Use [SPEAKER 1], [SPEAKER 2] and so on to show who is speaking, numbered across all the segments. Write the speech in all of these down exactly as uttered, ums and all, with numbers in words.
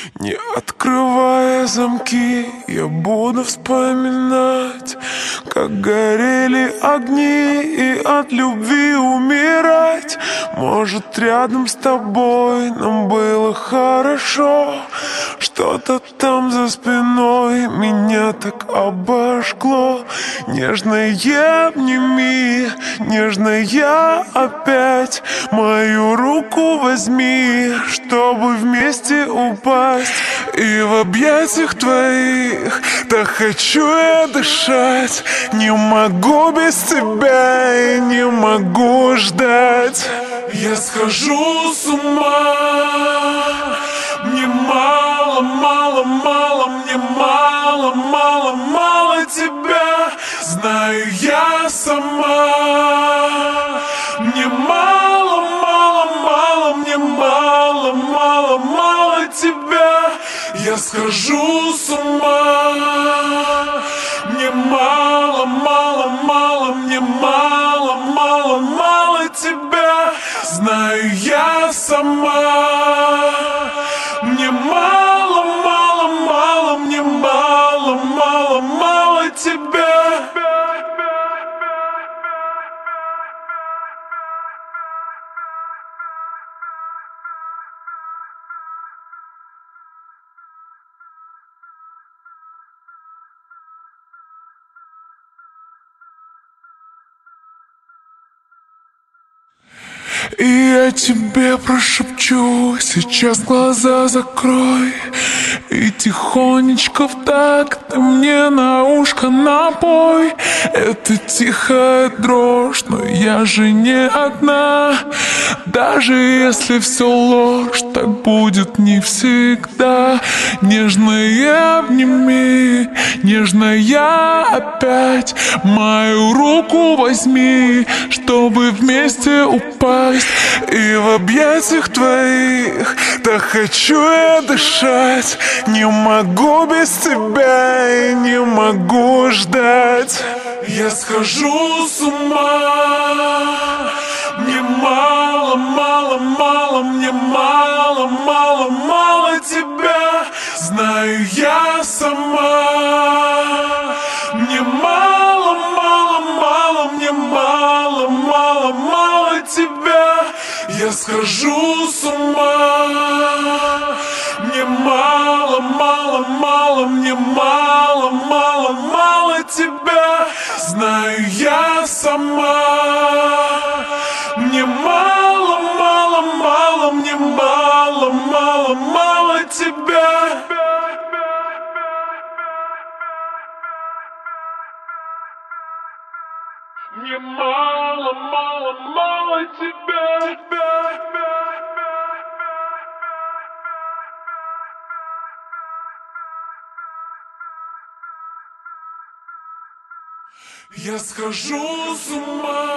[SPEAKER 1] Не открывая замки, я буду вспоминать, как горели огни, и от любви умирать. Может, рядом с тобой нам было хорошо. Что-то там за спиной меня так обожгло. Нежная обними, нежная опять мою руку возьми, чтобы вместе упасть. И в объятиях твоих так хочу я дышать. Не могу без тебя и не могу ждать. Я схожу с ума. Мне мало, мало, мало, мне мало, мало, мало тебя. Знаю я сама. Мне мало, мало, мало, мне мало, мало, мало тебя. Я схожу с ума. Мне мало, мало, мало, мне мало, мало, мало тебя. Знаю я сама. Мне мало, мало, мало, мне мало, мало, мало тебя. И я тебе прошепчу, сейчас глаза закрой. И тихонечко в такт ты мне на ушко напой. Это тихая дрожь, но я же не одна. Даже если все ложь, так будет не всегда. Нежная обними, нежная опять мою руку возьми, чтобы вместе упасть. И в объятиях твоих так хочу я дышать. Не могу без тебя и не могу ждать. Я схожу с ума. Мне мало, мало, мало, мне мало, мало, мало тебя. Знаю я сама. Мне мало, мало, мало, мне мало, мало, мало тебя. Я схожу с ума. Мне мало, мало, мало, мне мало, мало, мало тебя. Знаю я сама. Мне мало, мало, мало, мне мало, мало, мало тебя. Мне мало, мало, мало тебя. Я схожу с ума.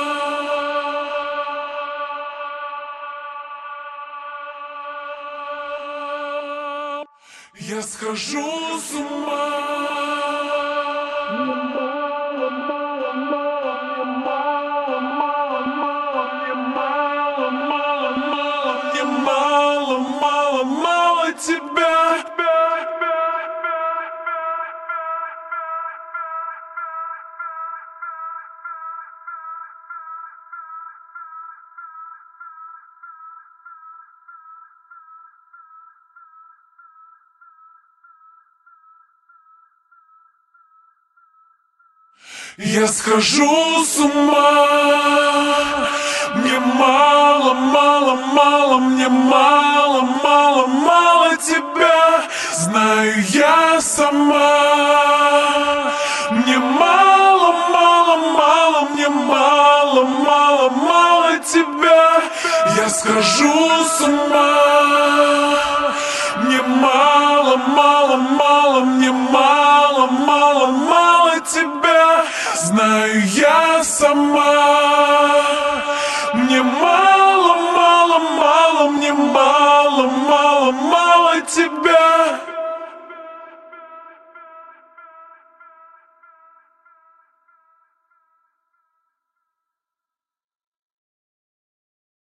[SPEAKER 1] Я схожу с ума. Мне мало, мало, мало тебя. Я схожу с ума. Мне мало, мало, мало, мне мало, мало, мало тебя. Знаю я сама. Мне мало, мало, мало, мне мало, мало, мало тебя. Я схожу с ума. Мне мало, мало, мало, мне мало, мало, мало тебя. Знаю я сама.